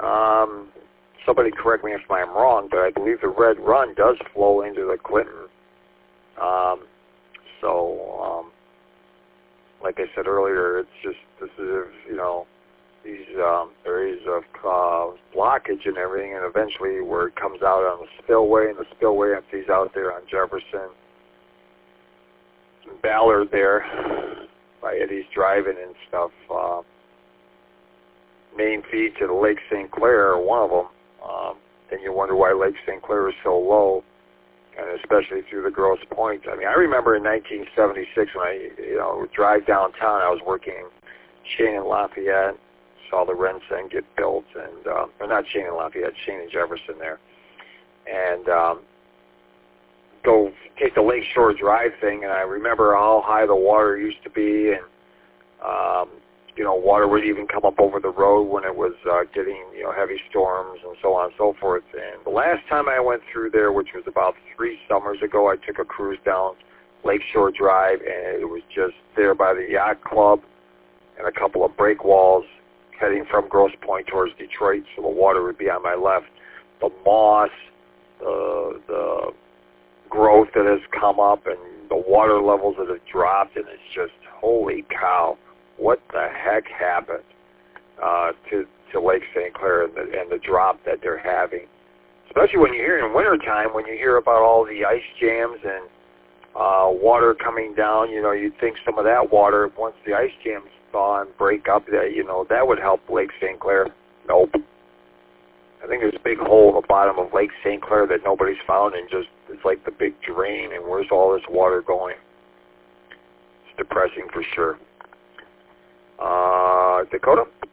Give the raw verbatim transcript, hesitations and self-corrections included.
Um, somebody correct me if I'm wrong, but I believe the Red Run does flow into the Clinton. Um, so, um, like I said earlier, it's just, this is, you know, these um, areas of uh, blockage and everything, and eventually where it comes out on the spillway, and the spillway empties out there on Jefferson. Ballard there by Eddie's Driving and stuff. Uh, main feed to the Lake Saint Clair, one of them. Um, and you wonder why Lake Saint Clair is so low, and especially through the Grosse Pointe. I mean, I remember in nineteen seventy-six when I, you know, would drive downtown. I was working in Shane and Lafayette, saw the Rensen get built, and uh, or not Shane and Lafayette, Shane and Jefferson there, and um, go take the Lakeshore Drive thing. And I remember how high the water used to be, and um, you know, water would even come up over the road when it was uh, getting, you know, heavy storms and so on and so forth. And the last time I went through there, which was about three summers ago, I took a cruise down Lakeshore Drive, and it was just there by the Yacht Club and a couple of break walls heading from Grosse Pointe towards Detroit, so the water would be on my left. The moss, the, the growth that has come up, and the water levels that have dropped, and it's just, holy cow. What the heck happened uh, to to Lake Saint Clair and the, and the drop that they're having? Especially when you hear in wintertime, when you hear about all the ice jams and uh, water coming down, you know, you'd think some of that water, once the ice jams thaw and break up, that, you know, that would help Lake Saint Clair. Nope. I think there's a big hole at the bottom of Lake Saint Clair that nobody's found, and just, it's like the big drain, and where's all this water going? It's depressing for sure. Uh, Dakota?